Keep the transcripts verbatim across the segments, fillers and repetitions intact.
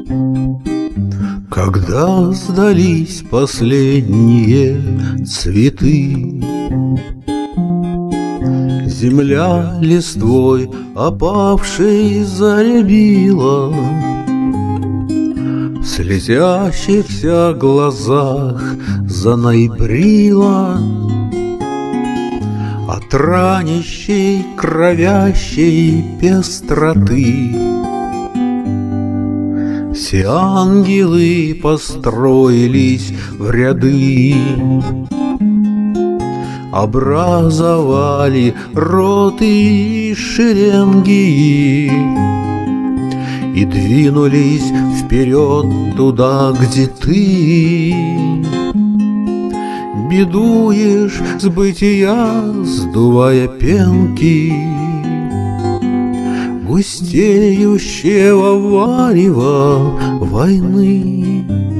Когда сдались последние цветы, земля листвой опавшей зарябила, в слезящихся глазах заноябрила от ранящей, кровящей пестроты. Все ангелы построились в ряды, образовали роты и шеренги и двинулись вперед туда, где ты бедуешь с бытия, сдувая пенки густеющего варева войны,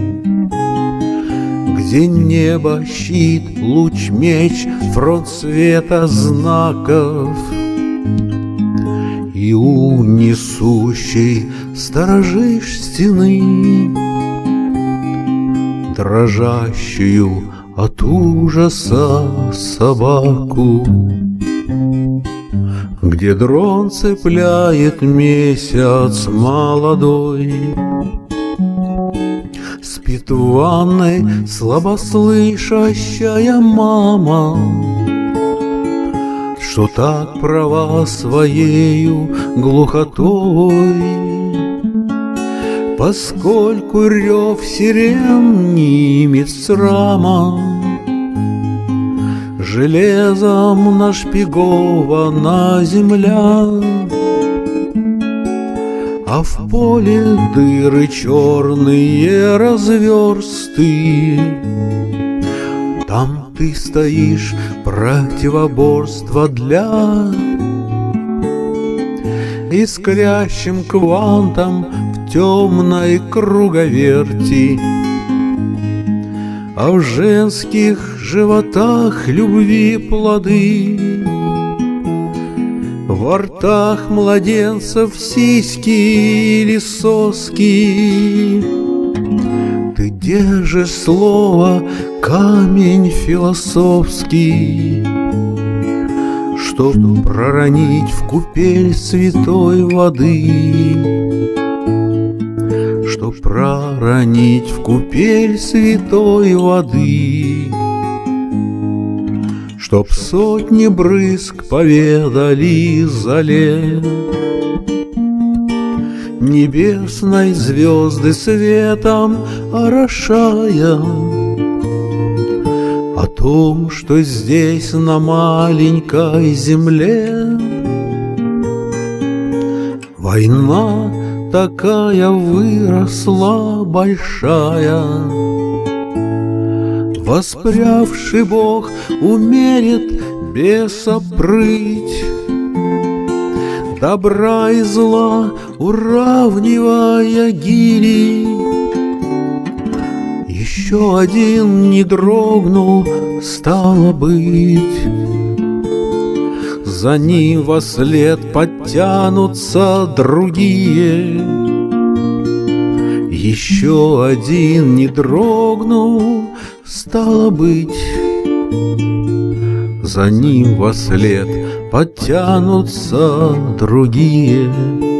где небо щит, луч, меч, фронт света знаков, и у несущей сторожишь стены, дрожащую от ужаса собаку, где дрон цепляет месяц молодой. Спит в ванной слабослышащая мама, что так права своею глухотой, поскольку рев сирен не имеет срама, железом нашпигована земля, а в поле дыры черные разверсты. Там ты стоишь, противоборство для искрящим квантом в темной круговерти, а в женских животах любви плоды, во ртах младенцев сиськи или соски. Ты держишь слово, камень философский, чтоб проронить в купель святой воды, чтоб проронить в купель святой воды, чтоб сотни брызг поведали зале небесной звезды светом орошая о том, что здесь на маленькой земле война такая выросла большая. Воспрявший Бог умерит беса прыть, добра и зла уравнивая гири. Еще один не дрогнул, стало быть, за ним вослед подтянутся другие. Еще один не дрогнул, стало быть, за ним вослед подтянутся другие.